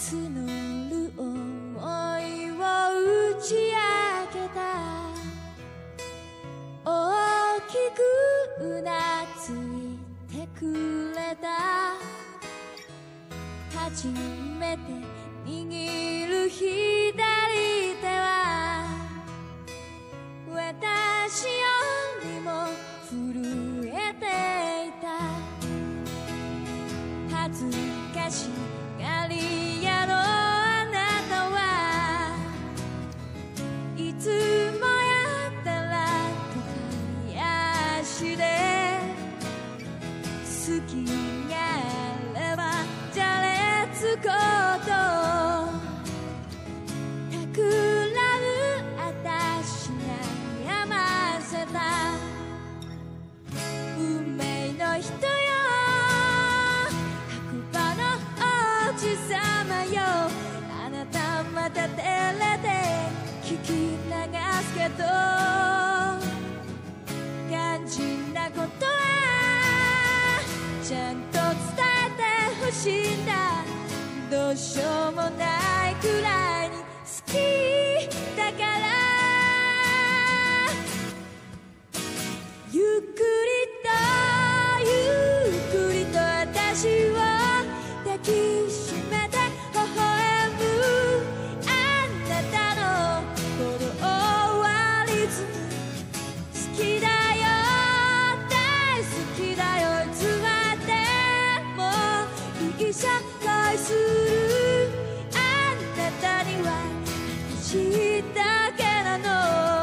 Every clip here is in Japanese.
募る想いを打ち明けた。大きくうなずいてくれた。初めて握る左手は私よりも震えていた。恥ずかしがり屋のあなたはいつもやったらとかやしで好きがあればじゃれつこと企む私がやませた。運命の人よ白馬の王子様よ。あなたまた照れて聞き流すけど肝心なことはちゃんと伝えてほしいんだ。どうしようもないくらいに好きだから。ゆっくりとゆっくりと私を抱きしめて微笑むあなたのこの終わりず好きだよ大好きだよ。いつまでも一緒恋するあなたには私だけなの。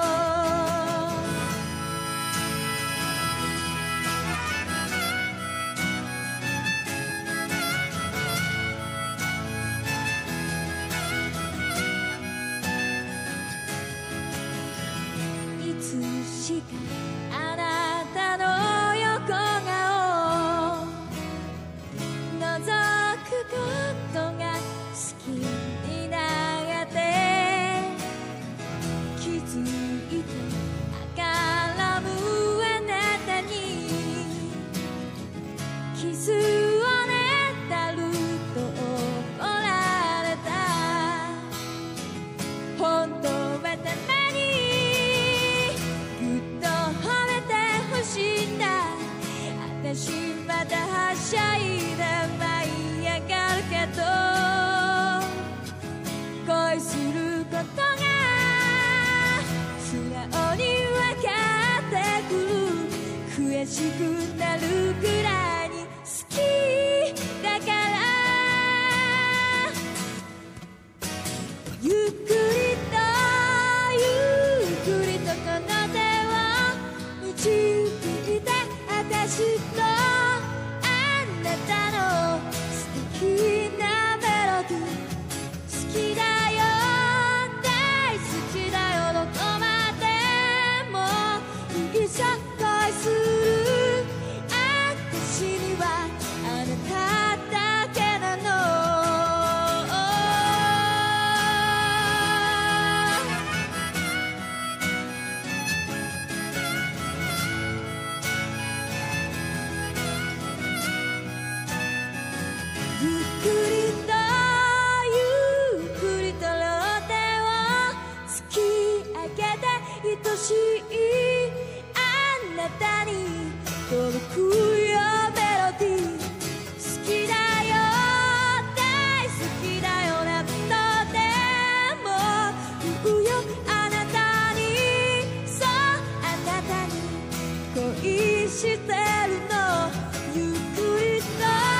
いつしかあなたの横顔覗くことが好きになって気づいて赤らむあなたにキスをねだると怒られた。本当はたまにぐっと褒めてほしいんだ。私まだはしゃいで舞い上がるけど恋することが素直に分かってくる。悔しくなるくらいに好きだから。ゆっくりとゆっくりとこの手を導いて私とあなたの素敵なメロディー好きだよ大好きだよ。どこまでも一緒恋する私にはあなただけなの。ゆっくりとゆっくりと両手を突き上げて愛しいあなたに届くよメロディー好きだよ大好きだよ。何度でも言うよあなたにそうあなたに恋してるの。ゆっくりと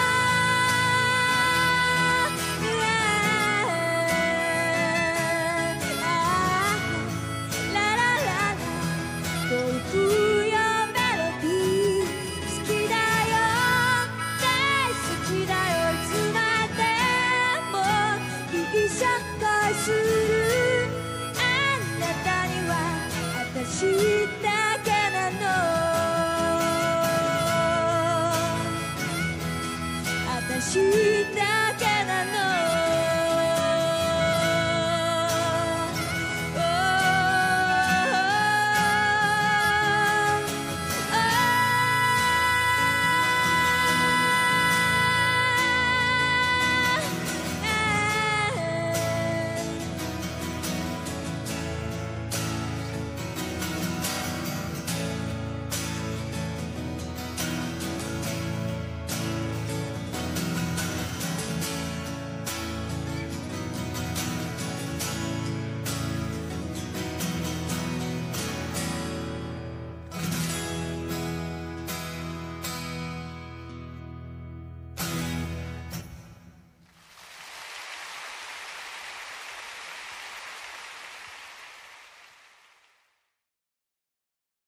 届くよメロディー好きだよ大好きだよ。いつまでも一緒恋するあなたには私だけなの。私